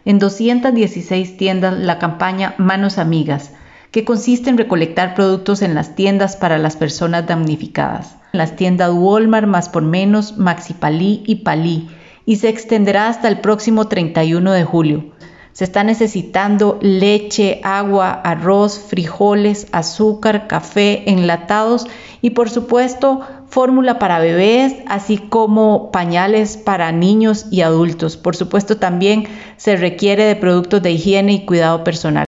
en 216 tiendas la campaña Manos Amigas, que consiste en recolectar productos en las tiendas para las personas damnificadas. En las tiendas Walmart, Más por Menos, Maxi Palí y Palí, y se extenderá hasta el próximo 31 de julio. Se está necesitando leche, agua, arroz, frijoles, azúcar, café, enlatados y por supuesto fórmula para bebés, así como pañales para niños y adultos. Por supuesto también se requiere de productos de higiene y cuidado personal.